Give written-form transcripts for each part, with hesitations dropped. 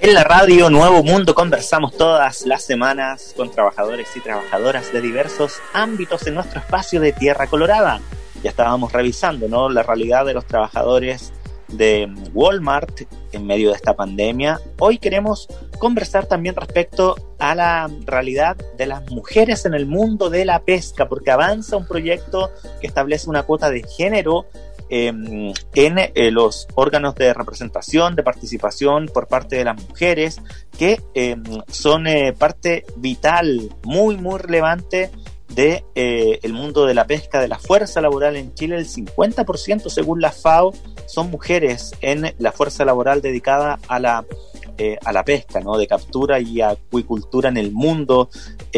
En la radio Nuevo Mundo conversamos todas las semanas con trabajadores y trabajadoras de diversos ámbitos en nuestro espacio de Tierra Colorada. Ya estábamos revisando, ¿no?, la realidad de los trabajadores de Walmart en medio de esta pandemia. Hoy queremos conversar también respecto a la realidad de las mujeres en el mundo de la pesca, porque avanza un proyecto que establece una cuota de género en los órganos de representación, de participación por parte de las mujeres, que son parte vital, muy relevante de el mundo de la pesca, de la fuerza laboral en Chile. El 50% según la FAO son mujeres en la fuerza laboral dedicada a la pesca, ¿no?, de captura y acuicultura en el mundo.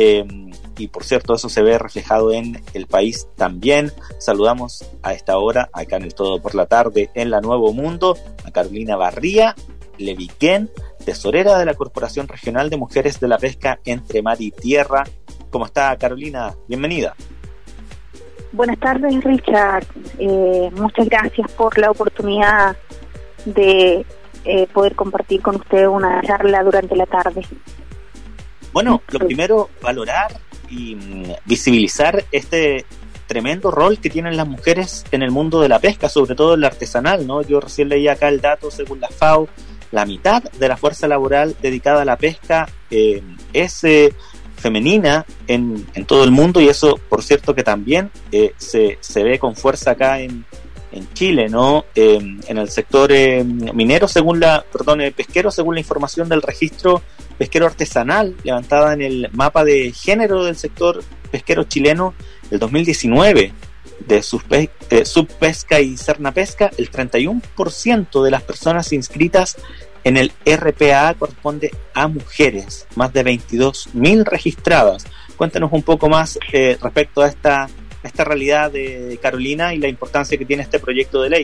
Y por cierto, eso se ve reflejado en el país también. Saludamos a esta hora, acá en el Todo por la Tarde, en la Nuevo Mundo, a Carolina Barría Leviquén, tesorera de la Corporación Regional de Mujeres de la Pesca Entre Mar y Tierra. ¿Cómo está, Carolina? Bienvenida. Buenas tardes, Richard. Muchas gracias por la oportunidad de poder compartir con usted una charla durante la tarde. Bueno, lo primero, valorar y visibilizar este tremendo rol que tienen las mujeres en el mundo de la pesca, sobre todo en la artesanal, ¿no? Yo recién leí acá el dato, según la FAO, la mitad de la fuerza laboral dedicada a la pesca es femenina en todo el mundo, y eso, por cierto, que también se ve con fuerza acá en Chile, ¿no? En el sector minero, pesquero, según la información del registro pesquero artesanal levantada en el mapa de género del sector pesquero chileno del 2019 de subpesca y cernapesca, el 31% de las personas inscritas en el RPA corresponde a mujeres, más de 22.000 registradas. Cuéntanos un poco más respecto a esta realidad de Carolina y la importancia que tiene este proyecto de ley.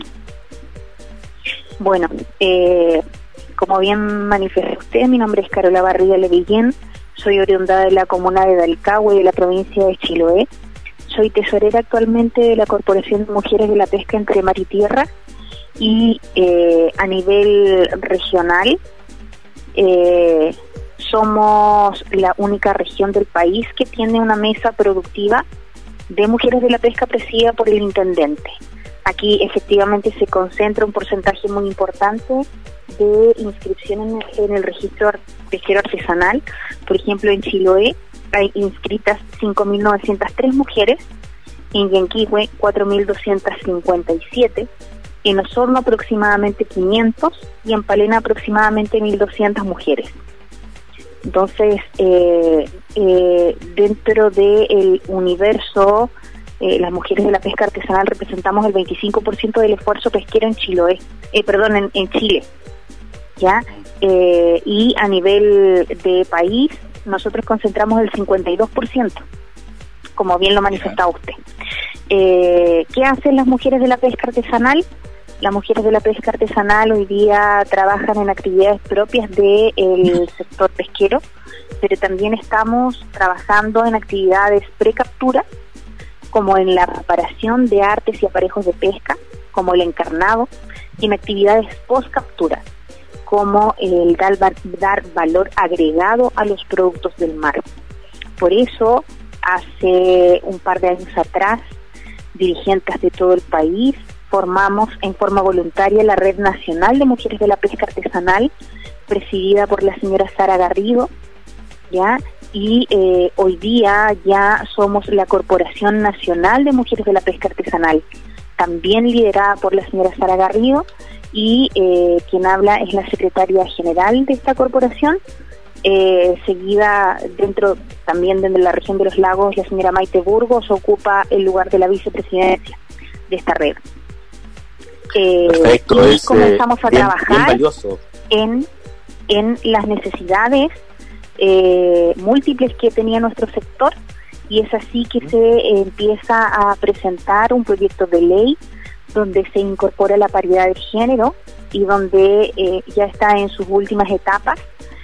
Bueno, como bien manifiesta usted, mi nombre es Carola Barría Leviquén, soy oriunda de la comuna de Dalcahue, de la provincia de Chiloé. Soy tesorera actualmente de la Corporación de Mujeres de la Pesca Entre Mar y Tierra, y a nivel regional somos la única región del país que tiene una mesa productiva de mujeres de la pesca presidida por el intendente. Aquí efectivamente se concentra un porcentaje muy importante de inscripción en el registro pesquero artesanal. Por ejemplo, en Chiloé hay inscritas 5.903 mujeres, en Yanquihue 4.257, en Osorno aproximadamente 500 y en Palena aproximadamente 1.200 mujeres. Entonces, dentro del universo, las mujeres de la pesca artesanal representamos el 25% del esfuerzo pesquero en Chiloé, en Chile, ¿ya? Y a nivel de país, nosotros concentramos el 52%, como bien lo manifestaba usted. ¿Qué hacen las mujeres de la pesca artesanal? Las mujeres de la pesca artesanal hoy día trabajan en actividades propias del sector pesquero, pero también estamos trabajando en actividades pre-captura, como en la preparación de artes y aparejos de pesca, como el encarnado, y en actividades post-captura, como el dar valor agregado a los productos del mar. Por eso, hace un par de años atrás, dirigentes de todo el país formamos en forma voluntaria la Red Nacional de Mujeres de la Pesca Artesanal, presidida por la señora Sara Garrido, ¿ya? Y hoy día ya somos la Corporación Nacional de Mujeres de la Pesca Artesanal, también liderada por la señora Sara Garrido, y quien habla es la secretaria general de esta corporación, seguida también dentro de la región de los lagos, la señora Maite Burgos ocupa el lugar de la vicepresidencia de esta red. Perfecto, y comenzamos a trabajar bien en las necesidades múltiples que tenía nuestro sector, y es así que se empieza a presentar un proyecto de ley donde se incorpora la paridad de género y donde ya está en sus últimas etapas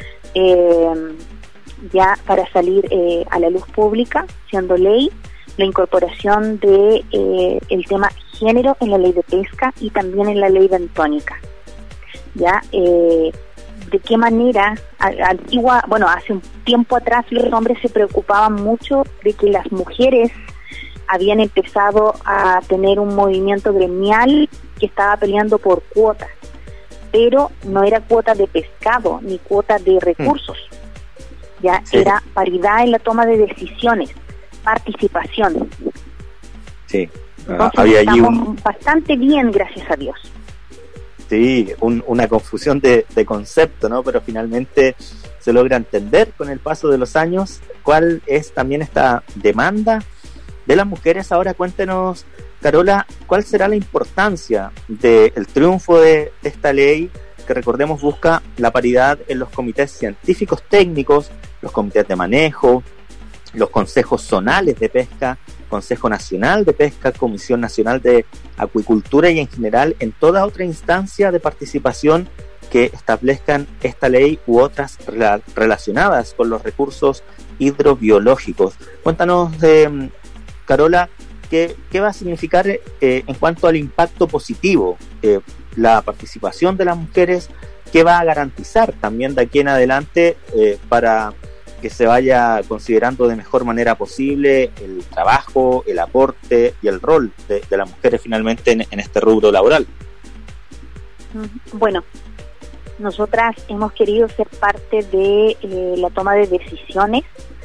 ya para salir a la luz pública, siendo ley, la incorporación de el tema género en la ley de pesca y también en la ley bentónica. Ya de qué manera, hace un tiempo atrás los hombres se preocupaban mucho de que las mujeres habían empezado a tener un movimiento gremial que estaba peleando por cuotas, pero no era cuota de pescado ni cuota de recursos, ya sí. Era paridad en la toma de decisiones, participación. Sí, entonces había estamos bastante bien, gracias a Dios. Sí, una confusión de concepto, ¿no? Pero finalmente se logra entender con el paso de los años cuál es también esta demanda de las mujeres. Ahora cuéntenos, Carola, ¿cuál será la importancia del triunfo de esta ley que, recordemos, busca la paridad en los comités científicos técnicos, los comités de manejo, los consejos zonales de pesca, Consejo Nacional de Pesca, Comisión Nacional de Acuicultura y en general en toda otra instancia de participación que establezcan esta ley u otras relacionadas con los recursos hidrobiológicos? Cuéntanos, Carola, ¿qué va a significar en cuanto al impacto positivo la participación de las mujeres? ¿Qué va a garantizar también de aquí en adelante para que se vaya considerando de mejor manera posible el trabajo, el aporte y el rol de las mujeres finalmente en este rubro laboral? Bueno, nosotras hemos querido ser parte de la toma de decisiones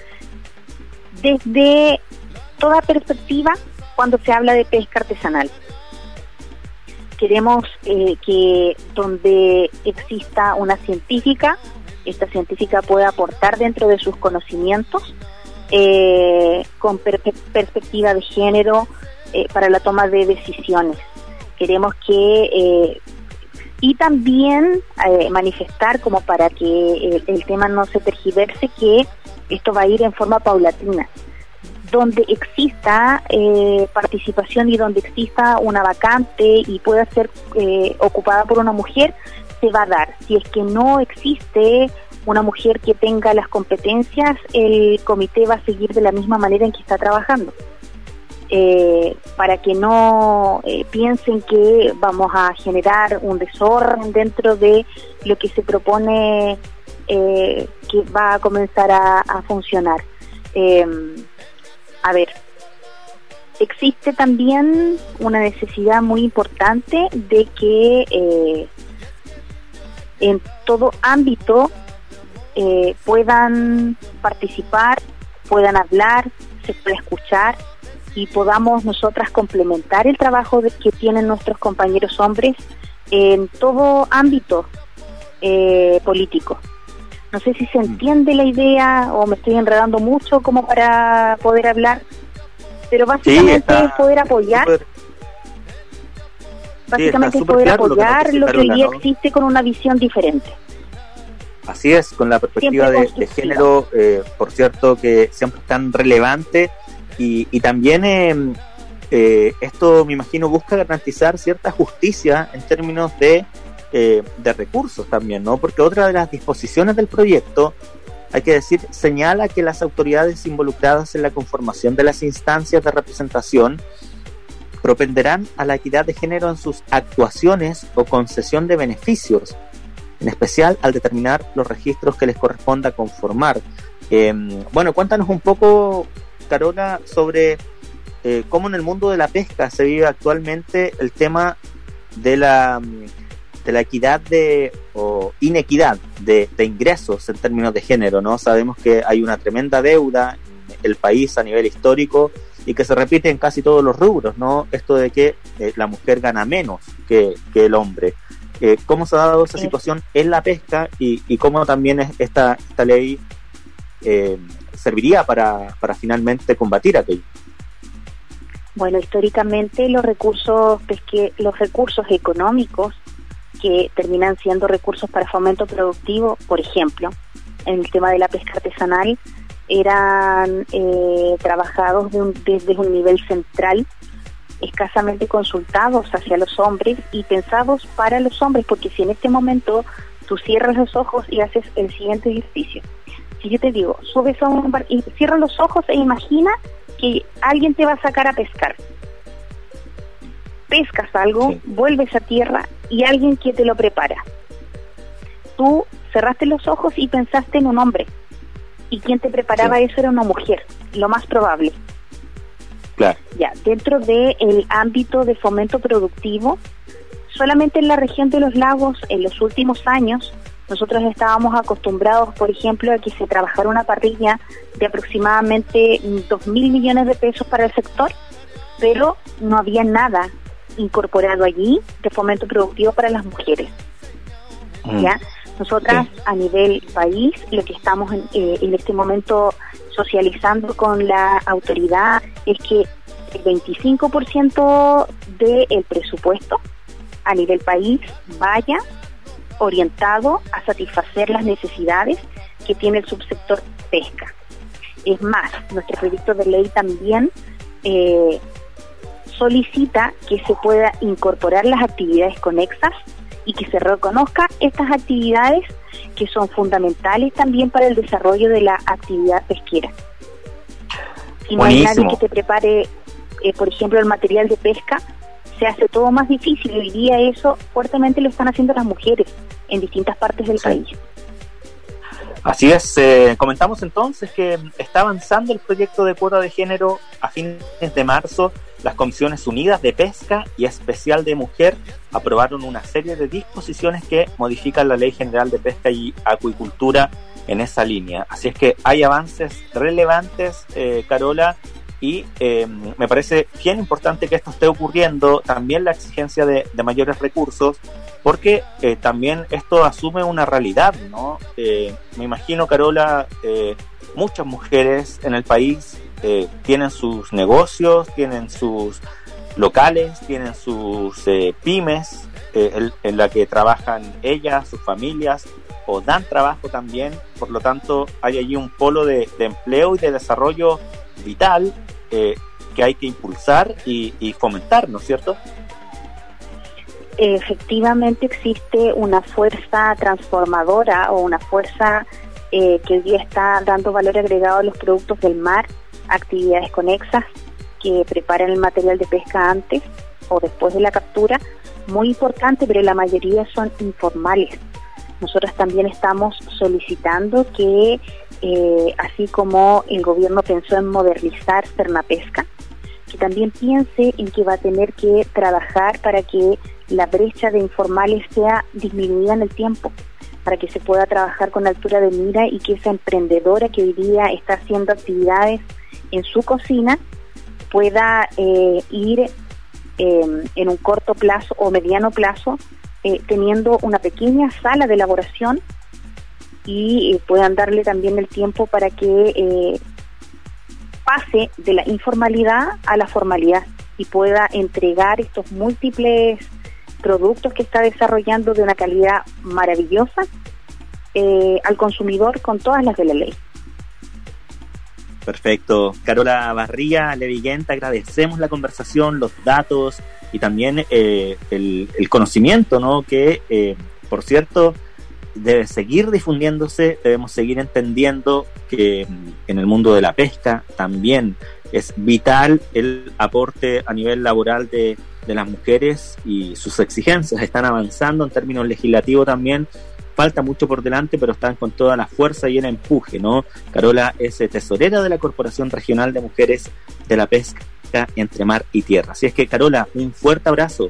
desde toda perspectiva cuando se habla de pesca artesanal. Queremos que donde exista una científica, esta científica pueda aportar dentro de sus conocimientos con perspectiva de género para la toma de decisiones. Queremos que y también manifestar, como para que el tema no se tergiverse, que esto va a ir en forma paulatina. Donde exista participación y donde exista una vacante y pueda ser ocupada por una mujer, se va a dar. Si es que no existe una mujer que tenga las competencias, el comité va a seguir de la misma manera en que está trabajando. Para que no piensen que vamos a generar un desorden dentro de lo que se propone que va a comenzar a funcionar. A ver, existe también una necesidad muy importante de que en todo ámbito puedan participar, puedan hablar, se pueda escuchar y podamos nosotras complementar el trabajo que tienen nuestros compañeros hombres en todo ámbito político. No sé si se entiende la idea o me estoy enredando mucho como para poder hablar, pero básicamente es poder apoyar. Básicamente es poder apoyar lo que hoy día existe con una visión diferente. Así es, con la perspectiva de género, por cierto, que siempre es tan relevante y también esto, me imagino, busca garantizar cierta justicia en términos de recursos también, ¿no? Porque otra de las disposiciones del proyecto, hay que decir, señala que las autoridades involucradas en la conformación de las instancias de representación propenderán a la equidad de género en sus actuaciones o concesión de beneficios, en especial al determinar los registros que les corresponda conformar. Bueno, cuéntanos un poco, Carola, sobre cómo en el mundo de la pesca se vive actualmente el tema de la equidad o inequidad de ingresos en términos de género, ¿no? Sabemos que hay una tremenda deuda en el país a nivel histórico y que se repite en casi todos los rubros, ¿no? Esto de que la mujer gana menos que el hombre. ¿Cómo se ha dado esa situación en la pesca y cómo también esta ley serviría para finalmente combatir aquello? Bueno, históricamente los recursos económicos que terminan siendo recursos para fomento productivo, por ejemplo, en el tema de la pesca artesanal, eran trabajados desde un nivel central, escasamente consultados hacia los hombres y pensados para los hombres, porque si en este momento tú cierras los ojos y haces el siguiente ejercicio, si yo te digo, subes a un bar y cierras los ojos e imagina que alguien te va a sacar a pescar, pescas algo, sí, vuelves a tierra y alguien que te lo prepara, tú cerraste los ojos y pensaste en un hombre. Y quien te preparaba eso era una mujer, lo más probable. Claro. Ya, dentro del ámbito de fomento productivo, solamente en la región de los lagos, en los últimos años, nosotros estábamos acostumbrados, por ejemplo, a que se trabajara una parrilla de aproximadamente 2.000 millones de pesos para el sector, pero no había nada incorporado allí de fomento productivo para las mujeres. ¿Ya? Nosotras, a nivel país, lo que estamos en este momento socializando con la autoridad es que el 25% del presupuesto a nivel país vaya orientado a satisfacer las necesidades que tiene el subsector pesca. Es más, nuestro proyecto de ley también solicita que se pueda incorporar las actividades conexas y que se reconozca estas actividades que son fundamentales también para el desarrollo de la actividad pesquera. Si no hay nadie que te prepare, por ejemplo, el material de pesca, se hace todo más difícil. Hoy día eso fuertemente lo están haciendo las mujeres en distintas partes del país. Así es, comentamos entonces que está avanzando el proyecto de cuota de género. A fines de marzo, las Comisiones Unidas de Pesca y Especial de Mujer aprobaron una serie de disposiciones que modifican la Ley General de Pesca y Acuicultura en esa línea. Así es que hay avances relevantes, Carola, y me parece bien importante que esto esté ocurriendo. También la exigencia de mayores recursos, porque también esto asume una realidad, ¿no? Me imagino, Carola, muchas mujeres en el país tienen sus negocios, tienen sus locales, tienen sus pymes en la que trabajan ellas, sus familias, o dan trabajo también. Por lo tanto, hay allí un polo de empleo y de desarrollo vital que hay que impulsar y fomentar, ¿no es cierto? Efectivamente existe una fuerza transformadora o una fuerza que hoy día está dando valor agregado a los productos del mar, actividades conexas que preparan el material de pesca antes o después de la captura, muy importante, pero la mayoría son informales. Nosotros también estamos solicitando que, así como el gobierno pensó en modernizar Cernapesca, que también piense en que va a tener que trabajar para que la brecha de informales sea disminuida en el tiempo, para que se pueda trabajar con altura de mira y que esa emprendedora que hoy día está haciendo actividades en su cocina pueda ir en un corto plazo o mediano plazo teniendo una pequeña sala de elaboración y puedan darle también el tiempo para que pase de la informalidad a la formalidad y pueda entregar estos múltiples productos que está desarrollando de una calidad maravillosa al consumidor con todas las de la ley. Perfecto. Carola Barría Leviguén, te agradecemos la conversación, los datos y también el conocimiento, ¿no? Que, por cierto, debe seguir difundiéndose. Debemos seguir entendiendo que en el mundo de la pesca también es vital el aporte a nivel laboral de las mujeres, y sus exigencias están avanzando en términos legislativos también. Falta mucho por delante, pero están con toda la fuerza y el empuje, ¿no? Carola es tesorera de la Corporación Regional de Mujeres de la Pesca entre Mar y Tierra. Así es que, Carola, un fuerte abrazo.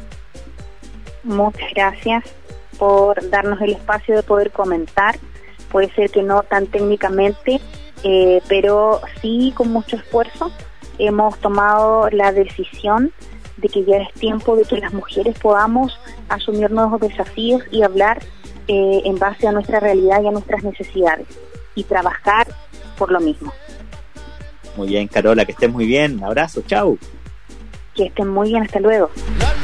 Muchas gracias por darnos el espacio de poder comentar. Puede ser que no tan técnicamente, pero sí con mucho esfuerzo hemos tomado la decisión de que ya es tiempo de que las mujeres podamos asumir nuevos desafíos y hablar en base a nuestra realidad y a nuestras necesidades y trabajar por lo mismo. Muy bien, Carola, que estés muy bien. Abrazo, chau. Que estén muy bien, hasta luego.